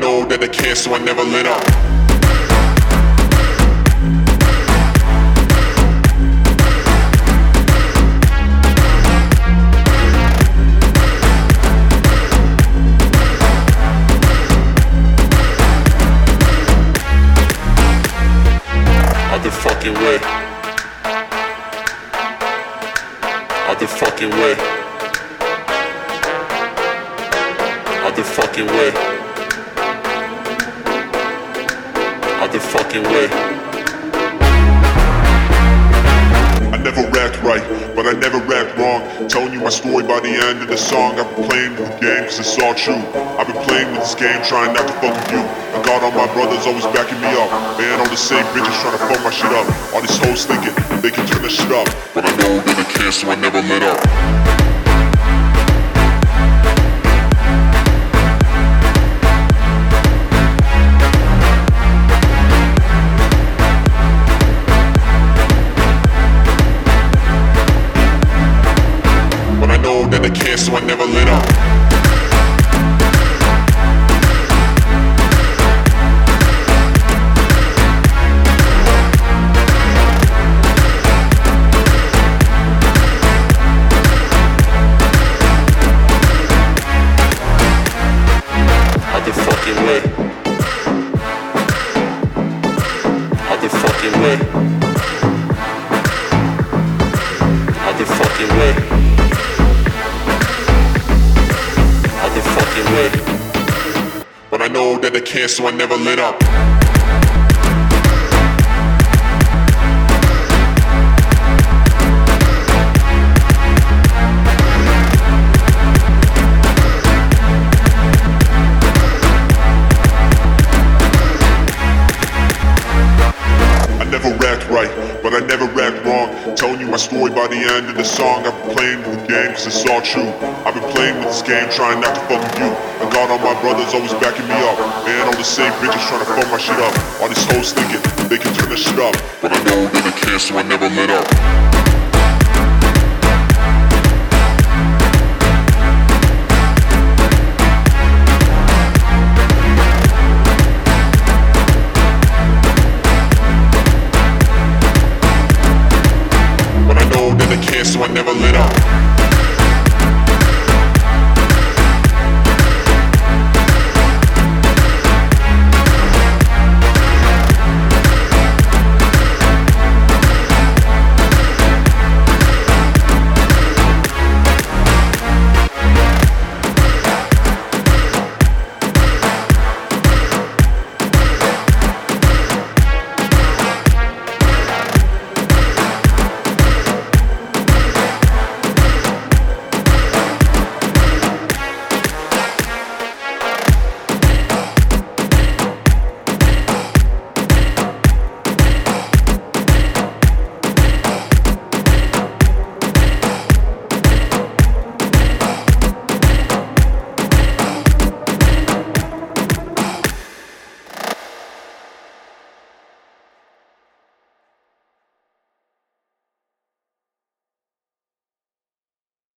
know that they can't, so I never let up. Other fucking way. Other fucking way. Other fucking way. Other fucking way. I never rapped right, but I never rapped wrong. Telling you my story by the end of the song. I've been playing with the game cause it's all true. I've been playing with this game trying not to fuck with you. I got all my brothers always backing me up. Man, all the same bitches trying to fuck my shit up. All these hoes thinking they can turn this shit up, but I know that they can't, so I never let up. That they can't, so I never let up. Other fucking way. Other fucking way. Other fucking way. Way. But I know that they can't, so I never let up. I never rapped right, but I never rapped wrong. Telling you my story by the end of the song. I've been playing with the game cause it's all true. I've been playing with this game trying not to fuck with you. I got all my brothers always backing me up. Man, all the same bitches trying to fuck my shit up. All these hoes thinking they can turn this shit up, but I know that they can't, so I never let up.